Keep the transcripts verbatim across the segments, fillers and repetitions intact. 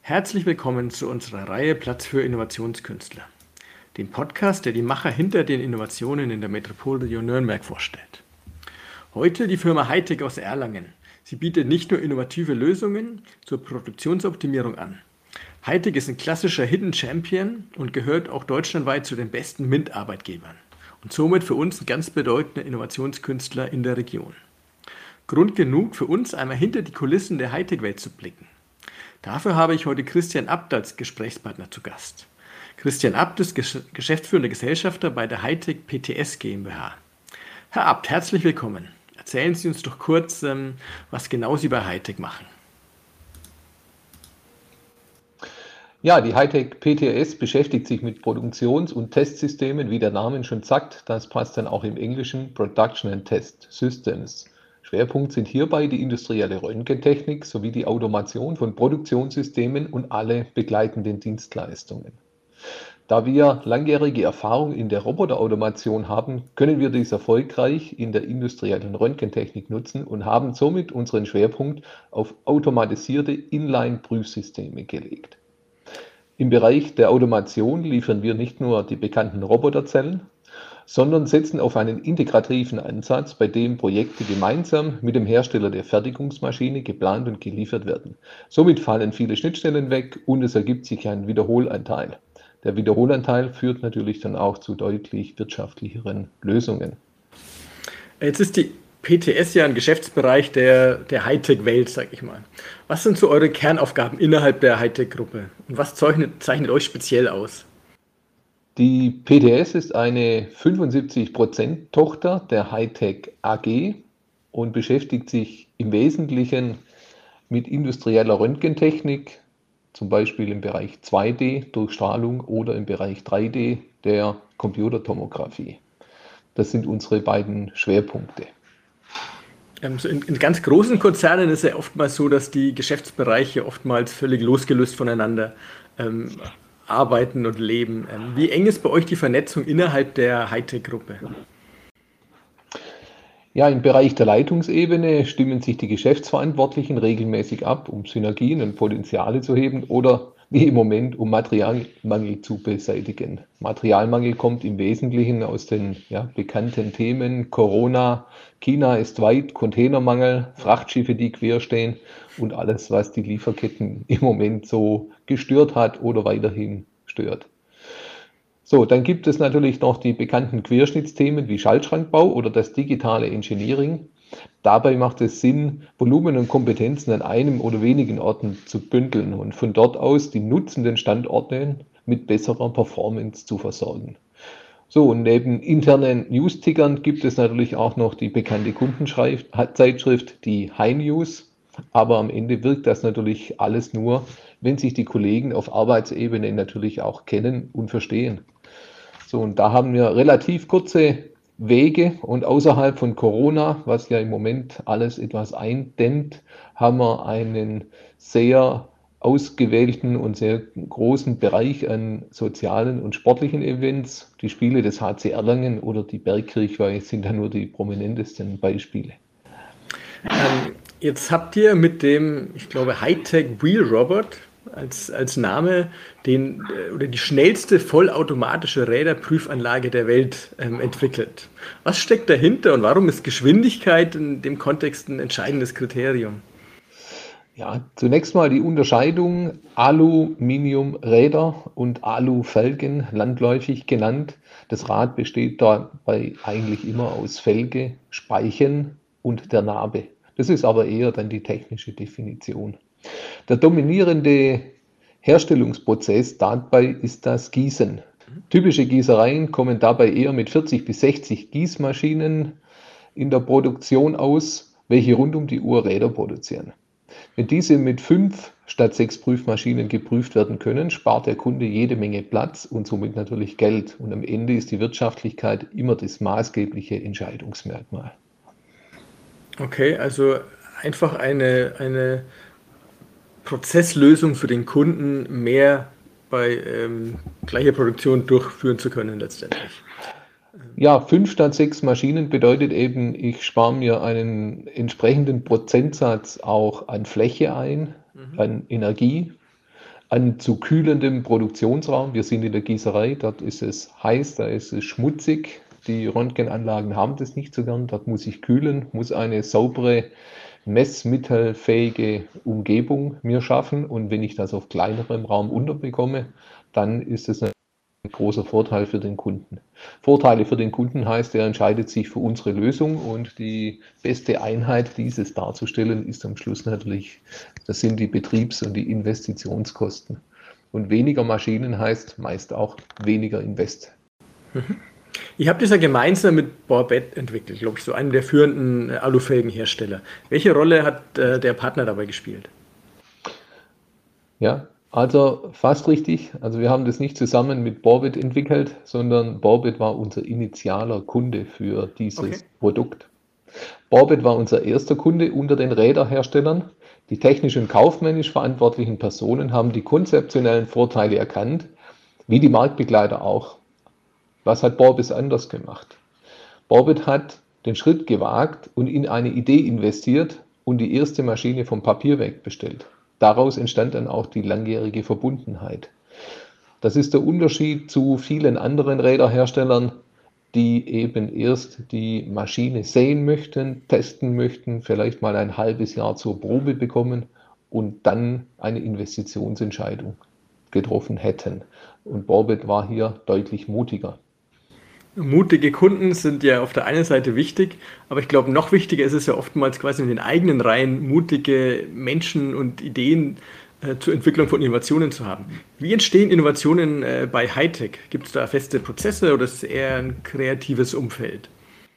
Herzlich willkommen zu unserer Reihe Platz für Innovationskünstler, dem Podcast, der die Macher hinter den Innovationen in der Metropolregion Nürnberg vorstellt. Heute die Firma Hightec aus Erlangen. Sie bietet nicht nur innovative Lösungen zur Produktionsoptimierung an. Hightec ist ein klassischer Hidden Champion und gehört auch deutschlandweit zu den besten M I N-T-Arbeitgebern und somit für uns ein ganz bedeutender Innovationskünstler in der Region. Grund genug für uns, einmal hinter die Kulissen der Hightec-Welt zu blicken. Dafür habe ich heute Christian Abt als Gesprächspartner zu Gast. Christian Abt ist geschäftsführender Gesellschafter bei der Hightec P T S GmbH. Herr Abt, herzlich willkommen. Erzählen Sie uns doch kurz, was genau Sie bei Hightec machen. Ja, die Hightec P T S beschäftigt sich mit Produktions- und Testsystemen, wie der Name schon sagt. Das passt dann auch im Englischen Production and Test Systems. Schwerpunkt sind hierbei die industrielle Röntgentechnik sowie die Automation von Produktionssystemen und alle begleitenden Dienstleistungen. Da wir langjährige Erfahrung in der Roboterautomation haben, können wir dies erfolgreich in der industriellen Röntgentechnik nutzen und haben somit unseren Schwerpunkt auf automatisierte Inline-Prüfsysteme gelegt. Im Bereich der Automation liefern wir nicht nur die bekannten Roboterzellen, sondern setzen auf einen integrativen Ansatz, bei dem Projekte gemeinsam mit dem Hersteller der Fertigungsmaschine geplant und geliefert werden. Somit fallen viele Schnittstellen weg und es ergibt sich ein Wiederholanteil. Der Wiederholanteil führt natürlich dann auch zu deutlich wirtschaftlicheren Lösungen. Jetzt ist die P T S ja ein Geschäftsbereich der, der Hightec-Welt, sage ich mal. Was sind so eure Kernaufgaben innerhalb der Hightec-Gruppe und was zeichnet, zeichnet euch speziell aus? Die P T S ist eine fünfundsiebzig Prozent Tochter der Hightec A G und beschäftigt sich im Wesentlichen mit industrieller Röntgentechnik, zum Beispiel im Bereich zwei D Durchstrahlung oder im Bereich drei D der Computertomographie. Das sind unsere beiden Schwerpunkte. In, in ganz großen Konzernen ist es ja oftmals so, dass die Geschäftsbereiche oftmals völlig losgelöst voneinander ähm, arbeiten und leben. Ähm, wie eng ist bei euch die Vernetzung innerhalb der Hightec-Gruppe? Ja, im Bereich der Leitungsebene stimmen sich die Geschäftsverantwortlichen regelmäßig ab, um Synergien und Potenziale zu heben oder wie im Moment, um Materialmangel zu beseitigen. Materialmangel kommt im Wesentlichen aus den ja, bekannten Themen Corona, China ist weit, Containermangel, Frachtschiffe, die querstehen und alles, was die Lieferketten im Moment so gestört hat oder weiterhin stört. So, dann gibt es natürlich noch die bekannten Querschnittsthemen wie Schaltschrankbau oder das digitale Engineering. Dabei macht es Sinn, Volumen und Kompetenzen an einem oder wenigen Orten zu bündeln und von dort aus die nutzenden Standorte mit besserer Performance zu versorgen. So, und neben internen News-Tickern gibt es natürlich auch noch die bekannte Kundenzeitschrift, die High News. Aber am Ende wirkt das natürlich alles nur, wenn sich die Kollegen auf Arbeitsebene natürlich auch kennen und verstehen. So, und da haben wir relativ kurze Wege und außerhalb von Corona, was ja im Moment alles etwas eindämmt, haben wir einen sehr ausgewählten und sehr großen Bereich an sozialen und sportlichen Events. Die Spiele des H C Erlangen oder die Bergkirchweih sind da nur die prominentesten Beispiele. Ähm, jetzt habt ihr mit dem, ich glaube, Hightec Wheel Robot als, als Name den, oder die schnellste vollautomatische Räderprüfanlage der Welt ähm, entwickelt. Was steckt dahinter und warum ist Geschwindigkeit in dem Kontext ein entscheidendes Kriterium? Ja, zunächst mal die Unterscheidung Aluminiumräder und Alufelgen, landläufig genannt. Das Rad besteht dabei eigentlich immer aus Felge, Speichen und der Nabe. Das ist aber eher dann die technische Definition. Der dominierende Herstellungsprozess dabei ist das Gießen. Typische Gießereien kommen dabei eher mit vierzig bis sechzig Gießmaschinen in der Produktion aus, welche rund um die Uhr Räder produzieren. Wenn diese mit fünf statt sechs Prüfmaschinen geprüft werden können, spart der Kunde jede Menge Platz und somit natürlich Geld. Und am Ende ist die Wirtschaftlichkeit immer das maßgebliche Entscheidungsmerkmal. Okay, also einfach eine, eine Prozesslösung für den Kunden mehr bei ähm, gleicher Produktion durchführen zu können letztendlich. Ja, fünf statt sechs Maschinen bedeutet eben, ich spare mir einen entsprechenden Prozentsatz auch an Fläche ein, Mhm. an Energie. an zu kühlendem Produktionsraum. Wir sind in der Gießerei, dort ist es heiß, da ist es schmutzig. Die Röntgenanlagen haben das nicht so gern, dort muss ich kühlen, muss eine saubere, messmittelfähige Umgebung mir schaffen. Und wenn ich das auf kleinerem Raum unterbekomme, dann ist es ein großer Vorteil für den Kunden. Vorteile für den Kunden heißt, er entscheidet sich für unsere Lösung und die beste Einheit, dieses darzustellen, ist am Schluss natürlich, das sind die Betriebs- und die Investitionskosten. Und weniger Maschinen heißt meist auch weniger Invest. Mhm. Ihr habt das ja gemeinsam mit Borbet entwickelt, glaube ich, so einem der führenden Alufelgenhersteller. Welche Rolle hat äh, der Partner dabei gespielt? Ja, also fast richtig. Also wir haben das nicht zusammen mit Borbet entwickelt, sondern Borbet war unser initialer Kunde für dieses Okay. Produkt. Borbet war unser erster Kunde unter den Räderherstellern. Die technisch und kaufmännisch verantwortlichen Personen haben die konzeptionellen Vorteile erkannt, wie die Marktbegleiter auch. Was hat Borbet anders gemacht? Borbet hat den Schritt gewagt und in eine Idee investiert und die erste Maschine vom Papier weg bestellt. Daraus entstand dann auch die langjährige Verbundenheit. Das ist der Unterschied zu vielen anderen Räderherstellern, die eben erst die Maschine sehen möchten, testen möchten, vielleicht mal ein halbes Jahr zur Probe bekommen und dann eine Investitionsentscheidung getroffen hätten. Und Borbet war hier deutlich mutiger. Mutige Kunden sind ja auf der einen Seite wichtig, aber ich glaube, noch wichtiger ist es ja oftmals quasi in den eigenen Reihen mutige Menschen und Ideen äh, zur Entwicklung von Innovationen zu haben. Wie entstehen Innovationen äh, bei Hightech? Gibt es da feste Prozesse oder ist es eher ein kreatives Umfeld?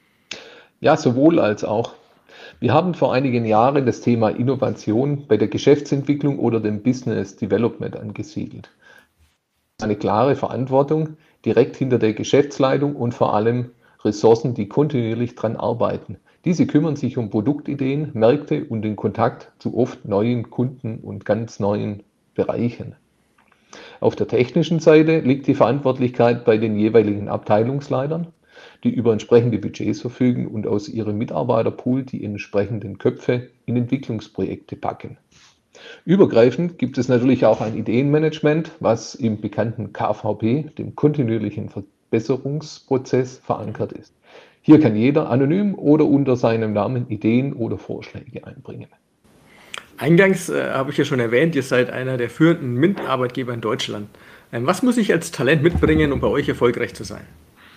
Ja, sowohl als auch. Wir haben vor einigen Jahren das Thema Innovation bei der Geschäftsentwicklung oder dem Business Development angesiedelt. Eine klare Verantwortung direkt hinter der Geschäftsleitung und vor allem Ressourcen, die kontinuierlich daran arbeiten. Diese kümmern sich um Produktideen, Märkte und den Kontakt zu oft neuen Kunden und ganz neuen Bereichen. Auf der technischen Seite liegt die Verantwortlichkeit bei den jeweiligen Abteilungsleitern, die über entsprechende Budgets verfügen und aus ihrem Mitarbeiterpool die entsprechenden Köpfe in Entwicklungsprojekte packen. Übergreifend gibt es natürlich auch ein Ideenmanagement, was im bekannten K V P, dem kontinuierlichen Verbesserungsprozess, verankert ist. Hier kann jeder anonym oder unter seinem Namen Ideen oder Vorschläge einbringen. Eingangs äh, habe ich ja schon erwähnt, ihr seid einer der führenden MINT-Arbeitgeber in Deutschland. Ähm, was muss ich als Talent mitbringen, um bei euch erfolgreich zu sein?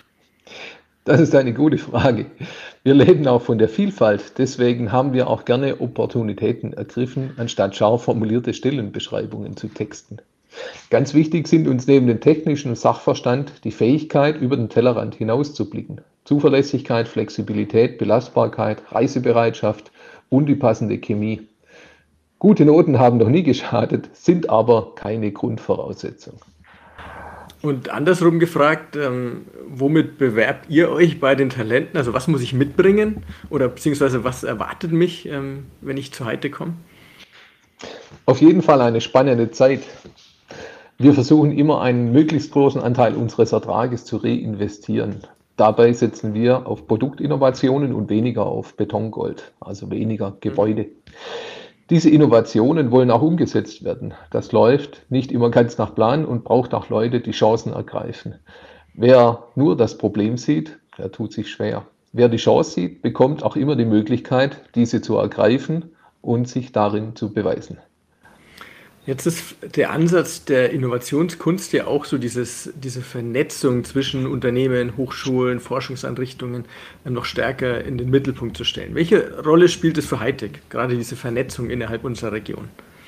Das ist eine gute Frage. Wir leben auch von der Vielfalt. Deswegen haben wir auch gerne Opportunitäten ergriffen, anstatt scharf formulierte Stellenbeschreibungen zu texten. Ganz wichtig sind uns neben dem technischen Sachverstand die Fähigkeit, über den Tellerrand hinauszublicken. Zuverlässigkeit, Flexibilität, Belastbarkeit, Reisebereitschaft und die passende Chemie. Gute Noten haben noch nie geschadet, sind aber keine Grundvoraussetzung. Und andersrum gefragt, ähm, womit bewerbt ihr euch bei den Talenten? Also was muss ich mitbringen oder beziehungsweise was erwartet mich, ähm, wenn ich zu Hightech komme? Auf jeden Fall eine spannende Zeit. Wir versuchen immer einen möglichst großen Anteil unseres Ertrages zu reinvestieren. Dabei setzen wir auf Produktinnovationen und weniger auf Betongold, also weniger Gebäude. Diese Innovationen wollen auch umgesetzt werden. Das läuft nicht immer ganz nach Plan und braucht auch Leute, die Chancen ergreifen. Wer nur das Problem sieht, der tut sich schwer. Wer die Chance sieht, bekommt auch immer die Möglichkeit, diese zu ergreifen und sich darin zu beweisen. Jetzt ist der Ansatz der Innovationskunst ja auch so dieses, diese Vernetzung zwischen Unternehmen, Hochschulen, Forschungseinrichtungen noch stärker in den Mittelpunkt zu stellen. Welche Rolle spielt es für Hightech, gerade diese Vernetzung innerhalb unserer Region?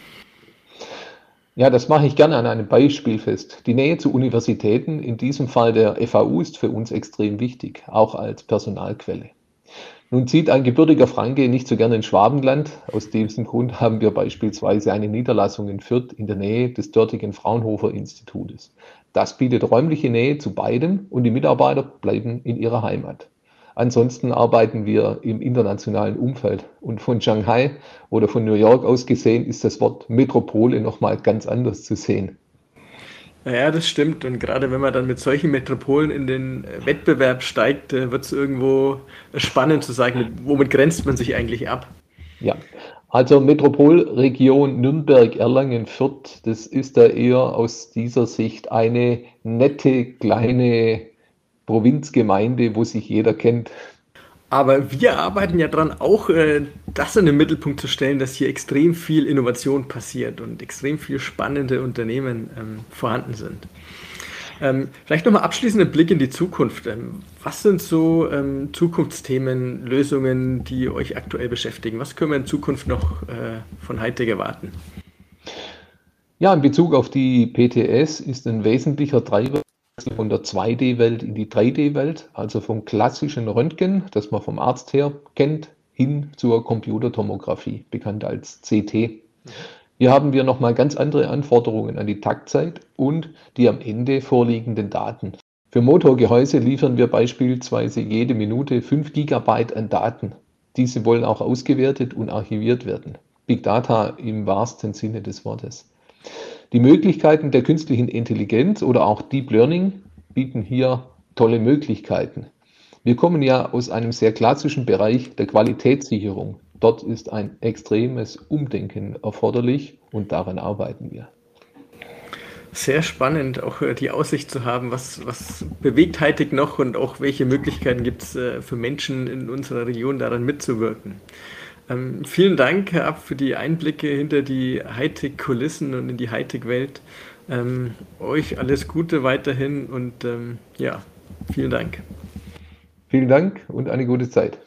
Ja, das mache ich gerne an einem Beispiel fest. Die Nähe zu Universitäten, in diesem Fall der F A U, ist für uns extrem wichtig, auch als Personalquelle. Nun zieht ein gebürtiger Franke nicht so gerne ins Schwabenland. Aus diesem Grund haben wir beispielsweise eine Niederlassung in Fürth in der Nähe des dortigen Fraunhofer-Institutes. Das bietet räumliche Nähe zu beidem und die Mitarbeiter bleiben in ihrer Heimat. Ansonsten arbeiten wir im internationalen Umfeld und von Shanghai oder von New York aus gesehen ist das Wort Metropole nochmal ganz anders zu sehen. Ja, das stimmt. Und gerade wenn man dann mit solchen Metropolen in den Wettbewerb steigt, wird es irgendwo spannend zu sagen, womit grenzt man sich eigentlich ab? Ja, Also Metropolregion Nürnberg-Erlangen-Fürth, das ist da eher aus dieser Sicht eine nette kleine Provinzgemeinde, wo sich jeder kennt. Aber wir arbeiten ja dran, auch äh, das in den Mittelpunkt zu stellen, dass hier extrem viel Innovation passiert und extrem viel spannende Unternehmen ähm, vorhanden sind. Ähm, vielleicht nochmal abschließenden Blick in die Zukunft. Ähm, was sind so ähm, Zukunftsthemen, Lösungen, die euch aktuell beschäftigen? Was können wir in Zukunft noch äh, von Hightech erwarten? Ja, in Bezug auf die P T S ist ein wesentlicher Treiber von der zwei D-Welt in die drei D-Welt, also vom klassischen Röntgen, das man vom Arzt her kennt, hin zur Computertomographie, bekannt als C T. Hier haben wir nochmal ganz andere Anforderungen an die Taktzeit und die am Ende vorliegenden Daten. Für Motorgehäuse liefern wir beispielsweise jede Minute fünf Gigabyte an Daten. Diese wollen auch ausgewertet und archiviert werden. Big Data im wahrsten Sinne des Wortes. Die Möglichkeiten der künstlichen Intelligenz oder auch Deep Learning bieten hier tolle Möglichkeiten. Wir kommen ja aus einem sehr klassischen Bereich der Qualitätssicherung. Dort ist ein extremes Umdenken erforderlich und daran arbeiten wir. Sehr spannend, auch die Aussicht zu haben, was, was bewegt Hightech noch und auch welche Möglichkeiten gibt es für Menschen in unserer Region daran mitzuwirken. Ähm, vielen Dank, Herr Abt, für die Einblicke hinter die Hightech-Kulissen und in die Hightech-Welt. Ähm, euch alles Gute weiterhin und ähm, ja, vielen Dank. Vielen Dank und eine gute Zeit.